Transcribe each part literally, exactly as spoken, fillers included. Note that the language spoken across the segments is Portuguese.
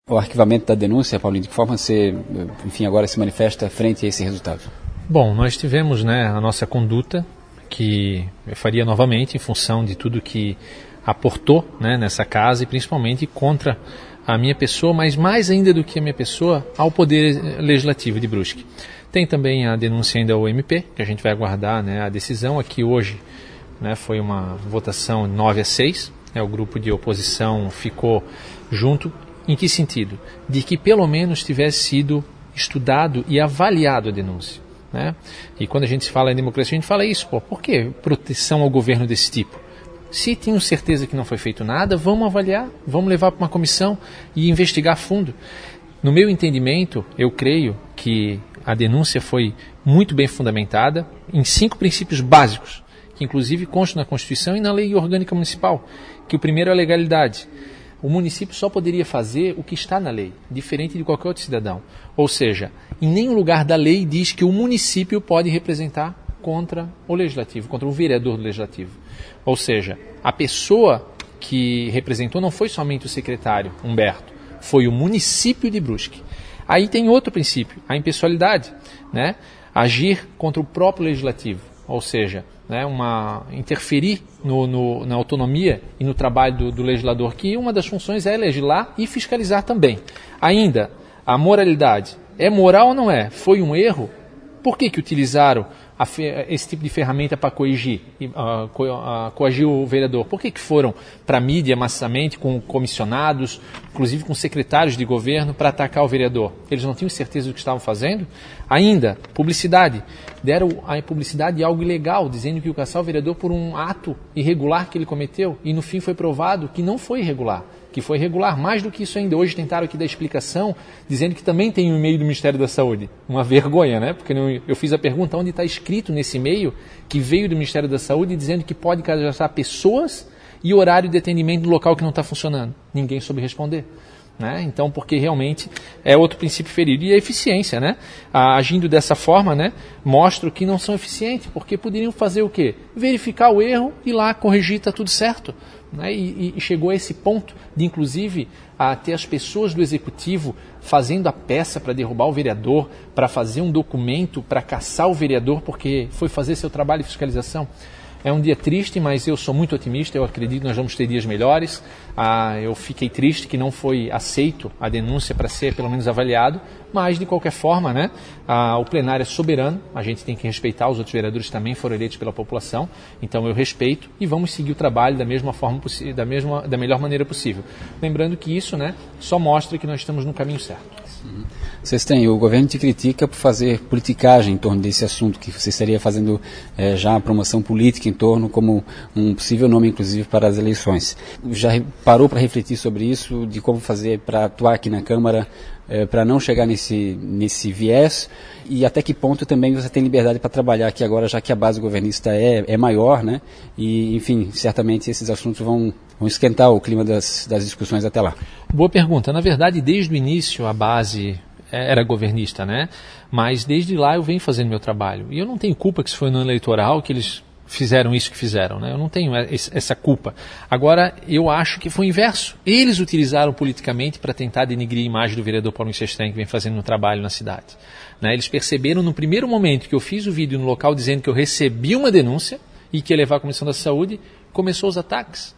O arquivamento da denúncia, Paulinho, de que forma você, enfim, agora se manifesta frente a esse resultado? Bom, nós tivemos, né, a nossa conduta, que eu faria novamente em função de tudo que aportou, né, nessa casa e principalmente contra a minha pessoa, mas mais ainda do que a minha pessoa, ao Poder Legislativo de Brusque. Tem também a denúncia ainda ao M P, que a gente vai aguardar, né, a decisão. Aqui hoje, né, foi uma votação nove a seis, né, o grupo de oposição ficou junto. Em que sentido? De que pelo menos tivesse sido estudado e avaliado a denúncia, né? E quando a gente fala em democracia, a gente fala isso, pô, por que proteção ao governo desse tipo? Se tenho certeza que não foi feito nada, vamos avaliar, vamos levar para uma comissão e investigar a fundo. No meu entendimento, eu creio que a denúncia foi muito bem fundamentada em cinco princípios básicos, que inclusive constam na Constituição e na Lei Orgânica Municipal, que o primeiro é a legalidade. O município só poderia fazer o que está na lei, diferente de qualquer outro cidadão. Ou seja, em nenhum lugar da lei diz que o município pode representar contra o legislativo, contra o vereador do legislativo. Ou seja, a pessoa que representou não foi somente o secretário Humberto, foi o município de Brusque. Aí tem outro princípio, a impessoalidade, né? Agir contra o próprio legislativo, ou seja, né, uma, interferir no, no, na autonomia e no trabalho do, do legislador, que uma das funções é legislar e fiscalizar também. Ainda, a moralidade. É moral ou não é? Foi um erro? Por que que utilizaram a, esse tipo de ferramenta para coagir, uh, co, uh, coagir o vereador? Por que que foram para a mídia maciçamente, com comissionados, inclusive com secretários de governo, para atacar o vereador? Eles não tinham certeza do que estavam fazendo? Ainda, publicidade. Deram a publicidade de algo ilegal, dizendo que ia caçar o vereador por um ato irregular que ele cometeu, e no fim foi provado que não foi irregular, que foi regular. Mais do que isso ainda, hoje tentaram aqui dar explicação, dizendo que também tem um e-mail do Ministério da Saúde. Uma vergonha, né? Porque eu fiz a pergunta onde está escrito nesse e-mail que veio do Ministério da Saúde dizendo que pode cadastrar pessoas e horário de atendimento no local que não está funcionando. Ninguém soube responder. Né? Então, porque realmente é outro princípio ferido. E a eficiência, né? Agindo dessa forma, né? Mostra que não são eficientes, porque poderiam fazer o quê? Verificar o erro e lá corrigir, está tudo certo. Né? E, e chegou a esse ponto de, inclusive, a ter as pessoas do Executivo fazendo a peça para derrubar o vereador, para fazer um documento para caçar o vereador, porque foi fazer seu trabalho de fiscalização. É um dia triste, mas eu sou muito otimista, eu acredito que nós vamos ter dias melhores. Ah, eu fiquei triste que não foi aceito a denúncia para ser pelo menos avaliado, mas de qualquer forma, né, ah, o plenário é soberano, a gente tem que respeitar, os outros vereadores também foram eleitos pela população, então eu respeito e vamos seguir o trabalho da mesma forma possível, da mesma, da melhor maneira possível. Lembrando que isso, né, só mostra que nós estamos no caminho certo. Vocês têm, o governo te critica por fazer politicagem em torno desse assunto, que você estaria fazendo é, já a promoção política em torno, como um possível nome, inclusive, para as eleições. Já parou para refletir sobre isso, de como fazer para atuar aqui na Câmara, é, para não chegar nesse, nesse viés, e até que ponto também você tem liberdade para trabalhar aqui agora, já que a base governista é, é maior, né? E, enfim, certamente esses assuntos vão, vão esquentar o clima das, das discussões até lá. Boa pergunta. Na verdade, desde o início, a base era governista, né? Mas desde lá eu venho fazendo meu trabalho. E eu não tenho culpa que isso foi no eleitoral, que eles fizeram isso que fizeram, né? Eu não tenho essa culpa. Agora, eu acho que foi o inverso. Eles utilizaram politicamente para tentar denigrir a imagem do vereador Paulo Sestém, que vem fazendo um trabalho na cidade. Né? Eles perceberam no primeiro momento que eu fiz o vídeo no local dizendo que eu recebi uma denúncia e que ia levar à Comissão da Saúde, começou os ataques.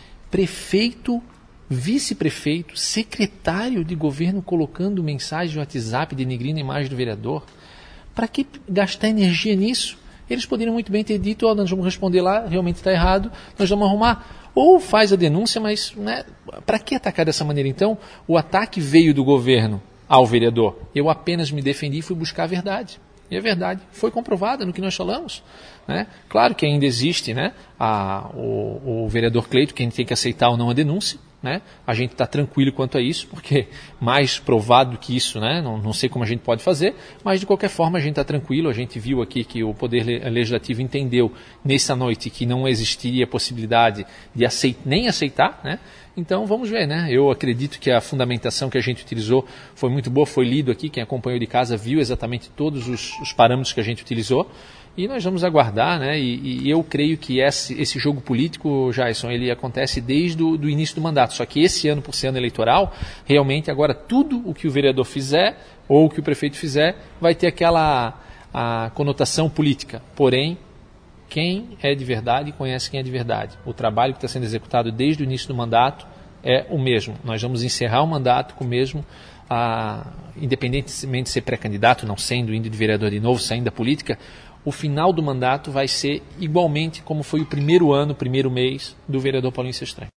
Prefeito, vice-prefeito, secretário de governo colocando mensagem no WhatsApp denigrindo a imagem do vereador. Para que gastar energia nisso? Eles poderiam muito bem ter dito, oh, nós vamos responder lá, realmente está errado, nós vamos arrumar. Ou faz a denúncia, mas né, para que atacar dessa maneira? Então, o ataque veio do governo ao vereador. Eu apenas me defendi e fui buscar a verdade. E a verdade foi comprovada no que nós falamos. Né? Claro que ainda existe, né, a, o, o vereador Cleito, que a gente tem que aceitar ou não a denúncia. Né? A gente está tranquilo quanto a isso, porque mais provado do que isso, né? não, não sei como a gente pode fazer, mas de qualquer forma a gente está tranquilo. A gente viu aqui que o Poder Legislativo entendeu nessa noite que não existiria a possibilidade de aceitar, nem aceitar, né? Então vamos ver, né? Eu acredito que a fundamentação que a gente utilizou foi muito boa, foi lido aqui, quem acompanhou de casa viu exatamente todos os, os parâmetros que a gente utilizou E nós vamos aguardar, né? E, e eu creio que esse, esse jogo político, Jason, ele acontece desde o do início do mandato. Só que esse ano, por ser ano eleitoral, realmente agora tudo o que o vereador fizer ou o que o prefeito fizer vai ter aquela a conotação política. Porém, quem é de verdade conhece quem é de verdade. O trabalho que está sendo executado desde o início do mandato é o mesmo. Nós vamos encerrar o mandato com o mesmo, ah, independentemente de ser pré-candidato, não sendo, indo de vereador de novo, saindo da política, o final do mandato vai ser igualmente como foi o primeiro ano, o primeiro mês do vereador Paulinho Sestranho.